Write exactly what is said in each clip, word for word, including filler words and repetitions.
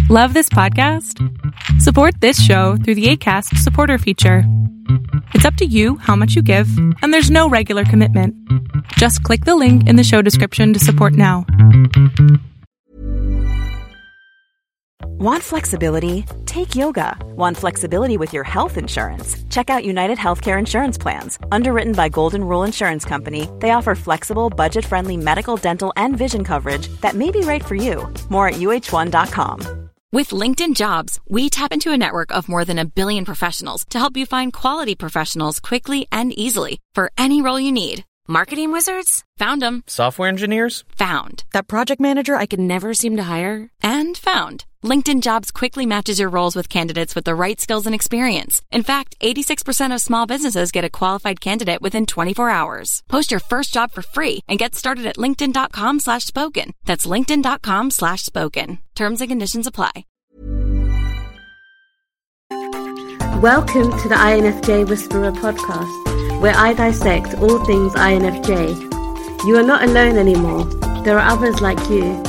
Love this podcast? Support this show through the Acast supporter feature. It's up to you how much you give, and there's no regular commitment. Just click the link in the show description to support now. Want flexibility? Take yoga. Want flexibility with your health insurance? Check out United Healthcare Insurance Plans. Underwritten by Golden Rule Insurance Company, they offer flexible, budget-friendly medical, dental, and vision coverage that may be right for you. More at U H one dot com. With LinkedIn Jobs, we tap into a network of more than a billion professionals to help you find quality professionals quickly and easily for any role you need. Marketing wizards? Found them. Software engineers? Found. That project manager I could never seem to hire? And found. LinkedIn Jobs quickly matches your roles with candidates with the right skills and experience. In fact, eighty-six percent of small businesses get a qualified candidate within twenty-four hours. Post your first job for free and get started at linkedin.com slash spoken. That's linkedin.com slash spoken. Terms and conditions apply. Welcome to the I N F J Whisperer podcast, where I dissect all things I N F J. You are not alone anymore. There are others like you.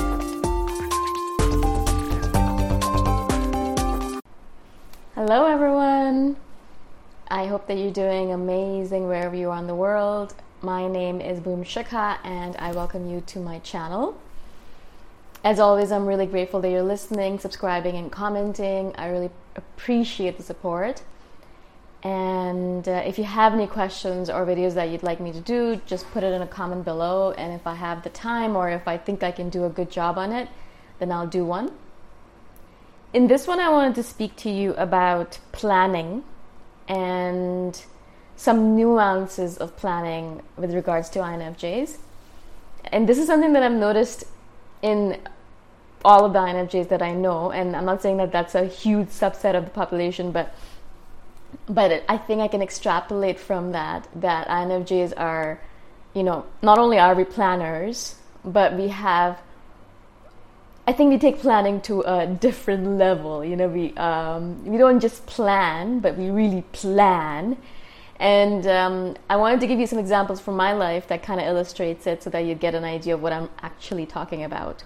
Hello everyone! I hope that you're doing amazing wherever you are in the world. My name is Boom Shikha and I welcome you to my channel. As always, I'm really grateful that you're listening, subscribing, and commenting. I really appreciate the support. And uh, if you have any questions or videos that you'd like me to do, just put it in a comment below, and if I have the time or if I think I can do a good job on it, then I'll do one. In this one, I wanted to speak to you about planning and some nuances of planning with regards to I N F Js. And this is something that I've noticed in all of the I N F Js that I know, and I'm not saying that that's a huge subset of the population, but but it, I think I can extrapolate from that that I N F Js are, you know, not only are we planners, but we have I think we take planning to a different level. You know, we um, we don't just plan, but we really plan. And um, I wanted to give you some examples from my life that kind of illustrates it so that you get an idea of what I'm actually talking about.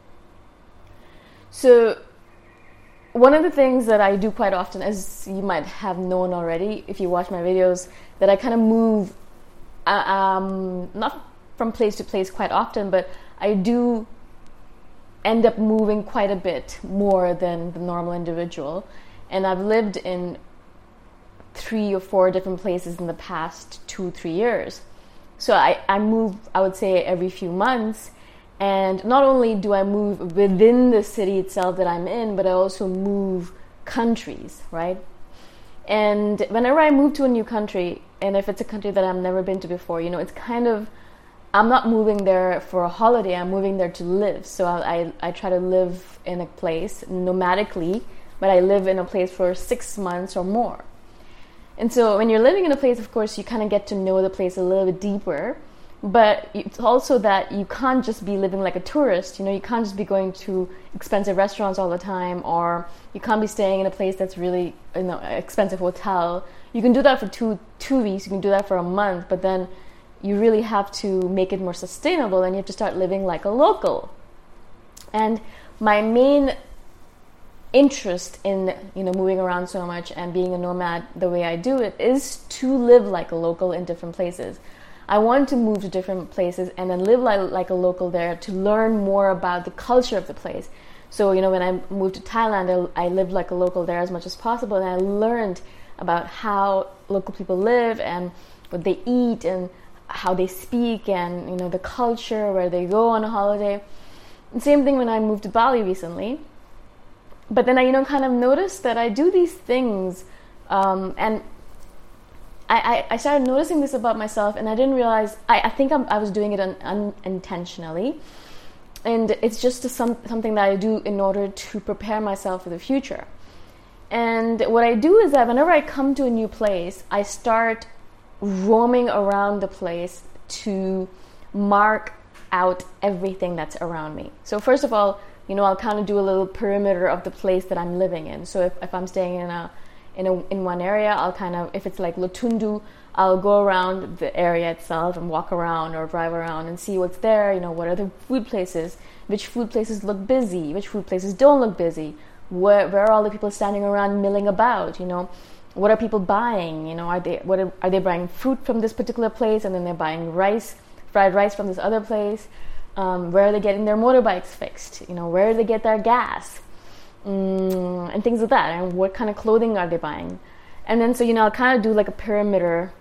So one of the things that I do quite often, as you might have known already if you watch my videos, that I kind of move, uh, um, not from place to place quite often, but I do end up moving quite a bit more than the normal individual. And I've lived in three or four different places in the past two, three years. So I, I move, I would say, every few months. And not only do I move within the city itself that I'm in, but I also move countries, right? And whenever I move to a new country, and if it's a country that I've never been to before, you know, it's kind of, I'm not moving there for a holiday, I'm moving there to live. So I, I, I try to live in a place nomadically, but I live in a place for six months or more. And so when you're living in a place, of course, you kind of get to know the place a little bit deeper, but it's also that you can't just be living like a tourist. You know, you can't just be going to expensive restaurants all the time, or you can't be staying in a place that's really, you know, an expensive hotel. You can do that for two, two weeks, you can do that for a month, but then you really have to make it more sustainable, and you have to start living like a local. And my main interest in, you know, moving around so much and being a nomad the way I do it is to live like a local in different places. I want to move to different places and then live like, like a local there to learn more about the culture of the place. So, you know, when I moved to Thailand, I, I lived like a local there as much as possible, and I learned about how local people live and what they eat and how they speak, and, you know, the culture, where they go on a holiday. And same thing when I moved to Bali recently. But then I, you know, kind of noticed that I do these things, um, and I, I, I started noticing this about myself, and I didn't realize, I, I think I'm, I was doing it un, unintentionally. And it's just a, some, something that I do in order to prepare myself for the future. And what I do is that whenever I come to a new place, I start roaming around the place to mark out everything that's around me. So first of all, you know, I'll kind of do a little perimeter of the place that I'm living in. So if, if I'm staying in a in a in one area, I'll kind of, if it's like Lotundu, I'll go around the area itself and walk around or drive around and see what's there. You know, what are the food places? Which food places look busy? Which food places don't look busy? where, where are all the people standing around milling about? You know, what are people buying? You know, are they what are, are they buying fruit from this particular place, and then they're buying rice, fried rice from this other place? Um, where are they getting their motorbikes fixed? You know, where do they get their gas? Mm, and things like that. And what kind of clothing are they buying? And then, so, you know, I'll kind of do like a perimeter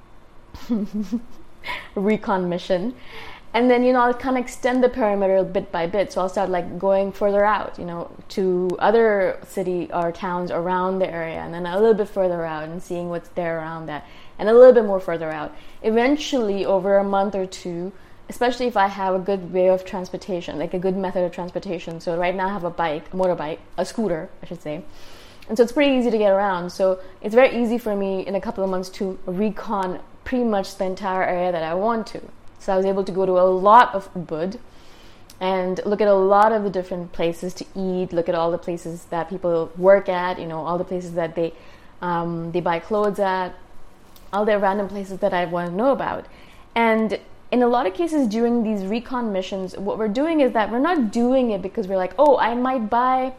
recon mission. And then, you know, I'll kind of extend the perimeter bit by bit. So I'll start like going further out, you know, to other city or towns around the area, and then a little bit further out and seeing what's there around that, and a little bit more further out. Eventually, over a month or two, especially if I have a good way of transportation, like a good method of transportation. So right now I have a bike, a motorbike, a scooter, I should say. And so it's pretty easy to get around. So it's very easy for me in a couple of months to recon pretty much the entire area that I want to. So I was able to go to a lot of Ubud and look at a lot of the different places to eat, look at all the places that people work at, you know, all the places that they um, they buy clothes at, all the random places that I want to know about. And in a lot of cases during these recon missions, what we're doing is that we're not doing it because we're like, oh, I might buy,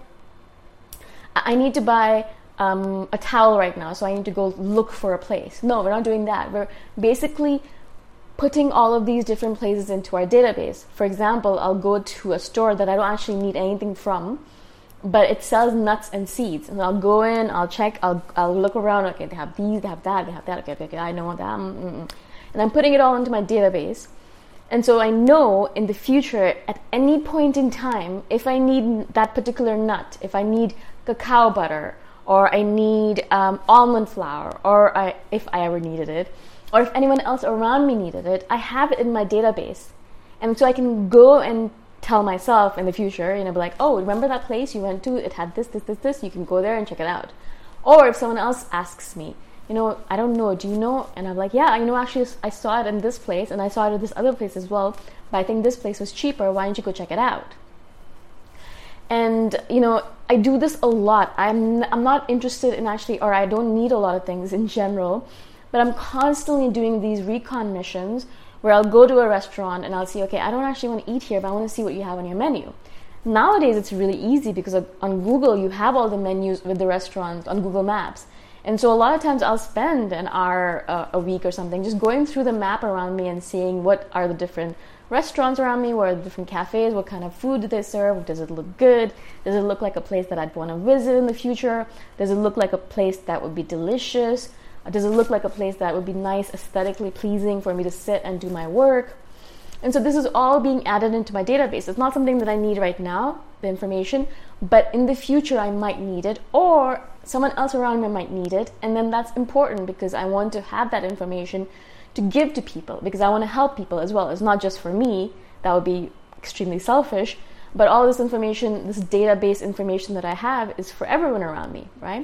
I need to buy um, a towel right now, so I need to go look for a place. No, we're not doing that. We're basically putting all of these different places into our database. For example, I'll go to a store that I don't actually need anything from, but it sells nuts and seeds. And I'll go in, I'll check, I'll I'll look around. Okay, they have these, they have that, they have that. Okay, okay, okay I know that. Mm-mm. And I'm putting it all into my database. And so I know in the future, at any point in time, if I need that particular nut, if I need cacao butter, or I need um, almond flour, or I, if I ever needed it, or if anyone else around me needed it, I have it in my database. And so I can go and tell myself in the future, you know, be like, oh, remember that place you went to? It had this, this, this, this. You can go there and check it out. Or if someone else asks me, you know, I don't know, do you know? And I'm like, yeah, you know, actually I saw it in this place, and I saw it at this other place as well, but I think this place was cheaper. Why don't you go check it out? And, you know, I do this a lot. I'm I'm not interested in actually, or I don't need a lot of things in general, but I'm constantly doing these recon missions where I'll go to a restaurant and I'll see, okay, I don't actually want to eat here, but I want to see what you have on your menu. Nowadays, it's really easy because on Google, you have all the menus with the restaurants on Google Maps. And so a lot of times I'll spend an hour uh, a week or something just going through the map around me and seeing what are the different restaurants around me, what are the different cafes, what kind of food do they serve, does it look good, does it look like a place that I'd want to visit in the future, does it look like a place that would be delicious, does it look like a place that would be nice, aesthetically pleasing for me to sit and do my work. And so this is all being added into my database. It's not something that I need right now, the information, but in the future I might need it, or someone else around me might need it, and then that's important because I want to have that information to give to people, because I want to help people as well. It's not just for me, that would be extremely selfish, but all this information, this database information that I have is for everyone around me, right?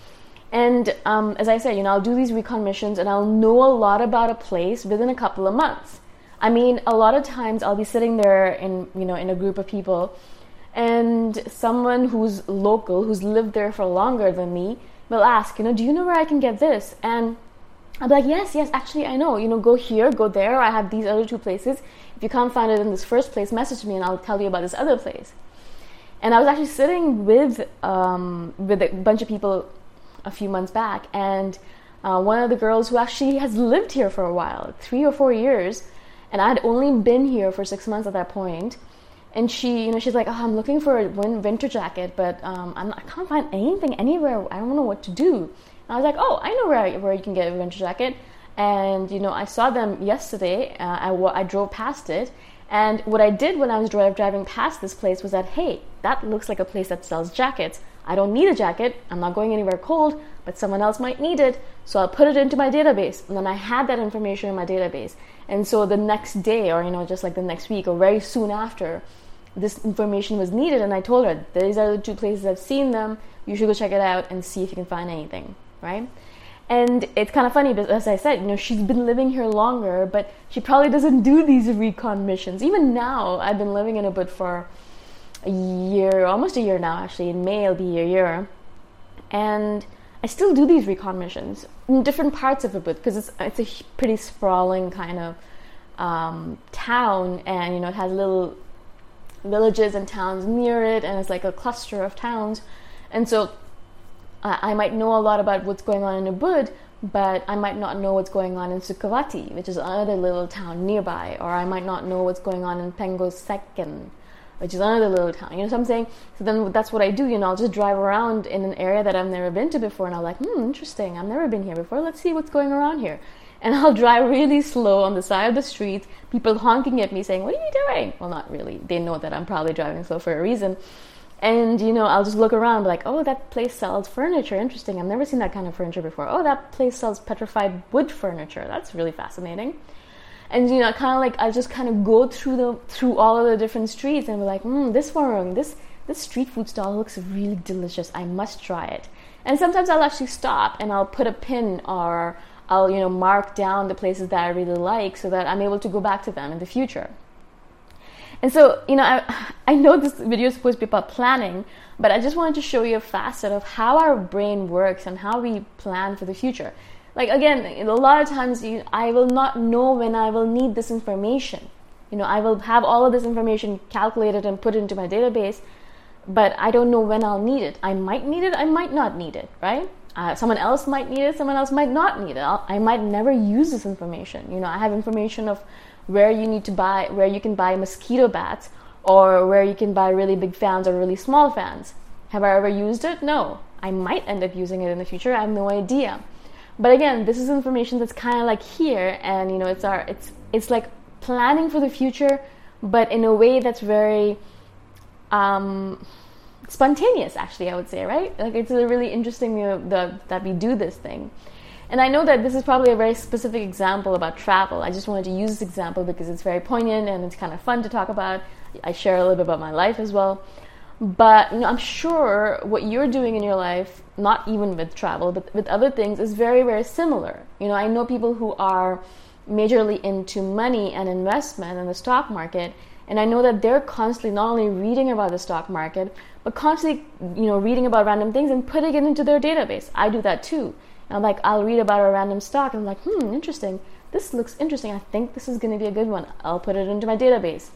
And um, as I said, you know, I'll do these recon missions and I'll know a lot about a place within a couple of months. I mean, a lot of times I'll be sitting there in, you know, in a group of people, and someone who's local, who's lived there for longer than me, will ask, you know, do you know where I can get this? And I'll be like, yes, yes, actually I know. You know, go here, go there. I have these other two places. If you can't find it in this first place, message me and I'll tell you about this other place. And I was actually sitting with um, with a bunch of people a few months back, and uh, one of the girls who actually has lived here for a while, three or four years, and I had only been here for six months at that point. And she, you know, she's like, oh, I'm looking for a winter jacket, but um, I'm not, I can't find anything anywhere. I don't know what to do. And I was like, oh, I know where I, where you can get a winter jacket. And, you know, I saw them yesterday. Uh, I, I drove past it. And what I did when I was drive, driving past this place was that, hey, that looks like a place that sells jackets. I don't need a jacket. I'm not going anywhere cold, but someone else might need it. So I'll put it into my database. And then I had that information in my database. And so the next day, or, you know, just like the next week or very soon after, this information was needed, and I told her, these are the two places I've seen them, you should go check it out and see if you can find anything, right? And it's kind of funny, because as I said, you know, she's been living here longer, but she probably doesn't do these recon missions. Even now, I've been living in Ubud for a year, almost a year now, actually. In May, it'll be a year. And I still do these recon missions in different parts of Ubud, because it's, it's a pretty sprawling kind of um, town, and, you know, it has little villages and towns near it, and it's like a cluster of towns. And so uh, I might know a lot about what's going on in Ubud, but I might not know what's going on in Sukhavati, which is another little town nearby, or I might not know what's going on in Pengosekan, which is another little town. You know what I'm saying? So then that's what I do. You know, I'll just drive around in an area that I've never been to before, and I'm like, hmm, interesting. I've never been here before. Let's see what's going around here. And I'll drive really slow on the side of the street, people honking at me saying, what are you doing? Well, not really. They know that I'm probably driving slow for a reason. And, you know, I'll just look around, be like, oh, that place sells furniture. Interesting. I've never seen that kind of furniture before. Oh, that place sells petrified wood furniture. That's really fascinating. And, you know, kind of like, I just kind of go through the through all of the different streets and be like, hmm, this one, this, this street food stall looks really delicious. I must try it. And sometimes I'll actually stop and I'll put a pin, or I'll, you know, mark down the places that I really like so that I'm able to go back to them in the future. And so, you know, I, I know this video is supposed to be about planning, but I just wanted to show you a facet of how our brain works and how we plan for the future. Like, again, a lot of times you, I will not know when I will need this information. You know, I will have all of this information calculated and put into my database, but I don't know when I'll need it. I might need it, I might not need it, right? Uh, someone else might need it, someone else might not need it. I'll, I might never use this information. You know, I have information of where you need to buy, where you can buy mosquito bats, or where you can buy really big fans or really small fans. Have I ever used it? No. I might end up using it in the future. I have no idea. But again, this is information that's kind of like here, and you know, it's our, it's it's like planning for the future, but in a way that's very um, spontaneous. Actually, I would say, right? Like, it's a really interesting, you know, the, that we do this thing. And I know that this is probably a very specific example about travel. I just wanted to use this example because it's very poignant and it's kind of fun to talk about. I share a little bit about my life as well. But, you know, I'm sure what you're doing in your life, not even with travel, but with other things, is very, very similar. You know, I know people who are majorly into money and investment in the stock market, and I know that they're constantly not only reading about the stock market, but constantly, you know, reading about random things and putting it into their database. I do that too. And I'm like, I'll read about a random stock, and I'm like, hmm, interesting. This looks interesting. I think this is going to be a good one. I'll put it into my database.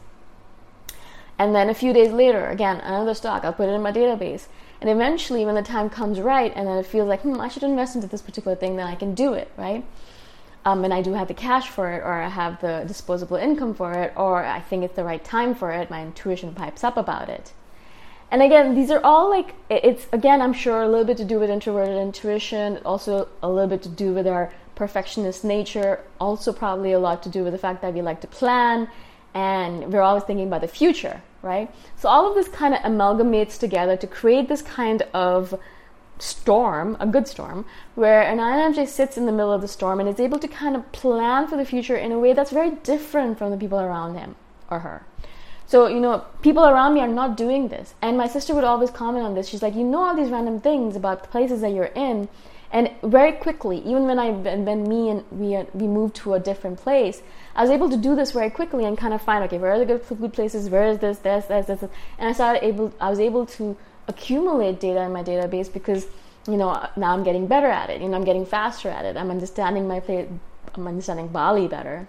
And then a few days later, again, another stock, I'll put it in my database. And eventually, when the time comes right, and then it feels like, hmm, I should invest into this particular thing, then I can do it, right? Um, and I do have the cash for it, or I have the disposable income for it, or I think it's the right time for it. My intuition pipes up about it. And again, these are all like, it's, again, I'm sure a little bit to do with introverted intuition, also a little bit to do with our perfectionist nature, also probably a lot to do with the fact that we like to plan, and we're always thinking about the future, right? So all of this kind of amalgamates together to create this kind of storm, a good storm, where an I N F J sits in the middle of the storm and is able to kind of plan for the future in a way that's very different from the people around him or her. So, you know, people around me are not doing this. And my sister would always comment on this. She's like, you know all these random things about the places that you're in. And very quickly, even when I, when me and we we moved to a different place, I was able to do this very quickly and kind of find, okay, where are the good food places? Where is this, this, this, this, this? And I started able, I was able to accumulate data in my database because, you know, now I'm getting better at it. You know, I'm getting faster at it. I'm understanding my place, I'm understanding Bali better.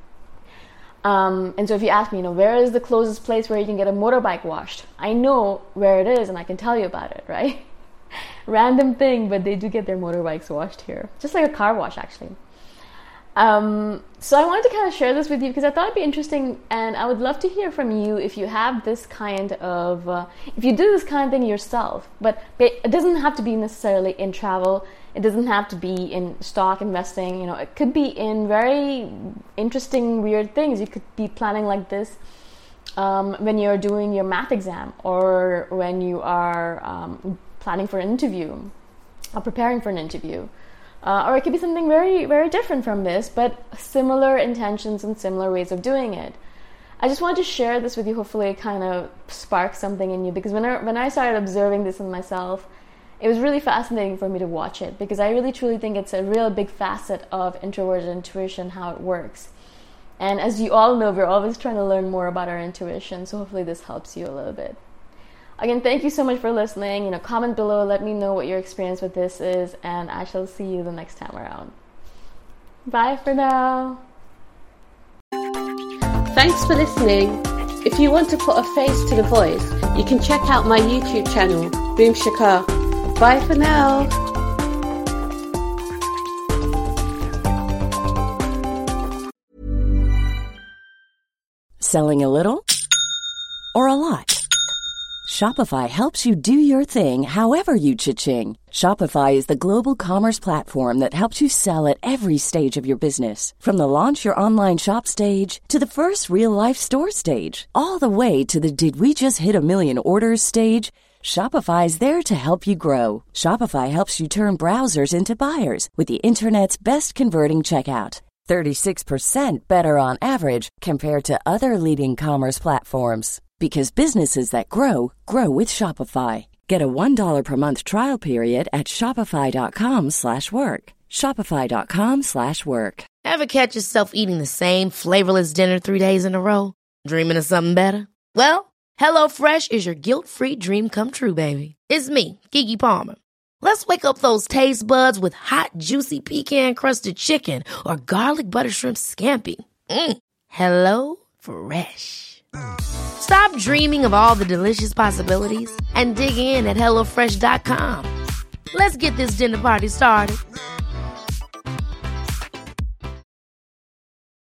Um, and so if you ask me, you know, where is the closest place where you can get a motorbike washed? I know where it is and I can tell you about it, right? Random thing, but they do get their motorbikes washed here. Just like a car wash, actually. Um, so I wanted to kind of share this with you because I thought it'd be interesting, and I would love to hear from you if you have this kind of, uh, if you do this kind of thing yourself. But it doesn't have to be necessarily in travel. It doesn't have to be in stock investing. You know, it could be in very interesting, weird things. You could be planning like this um, when you're doing your math exam, or when you are um, planning for an interview or preparing for an interview. Uh, or it could be something very, very different from this, but similar intentions and similar ways of doing it. I just wanted to share this with you. Hopefully it kind of sparks something in you, because when I, when I started observing this in myself, it was really fascinating for me to watch it, because I really truly think it's a real big facet of introverted intuition, how it works. And as you all know, we're always trying to learn more about our intuition, so hopefully this helps you a little bit. Again, thank you so much for listening. You know, comment below, let me know what your experience with this is, and I shall see you the next time around. Bye for now. Thanks for listening. If you want to put a face to the voice, you can check out my YouTube channel, Boom Shikha. Bye for now. Selling a little or a lot? Shopify helps you do your thing however you cha-ching. Shopify is the global commerce platform that helps you sell at every stage of your business. From the launch your online shop stage to the first real-life store stage, all the way to the did we just hit a million orders stage. Shopify is there to help you grow. Shopify helps you turn browsers into buyers with the internet's best converting checkout. thirty-six percent better on average compared to other leading commerce platforms. Because businesses that grow, grow with Shopify. Get a one dollar per month trial period at shopify.com slash work. Shopify.com slash work. Ever catch yourself eating the same flavorless dinner three days in a row? Dreaming of something better? Well, HelloFresh is your guilt-free dream come true, baby. It's me, Keke Palmer. Let's wake up those taste buds with hot, juicy pecan-crusted chicken or garlic butter shrimp scampi. Mm. Hello Fresh. Stop dreaming of all the delicious possibilities and dig in at hello fresh dot com. Let's get this dinner party started.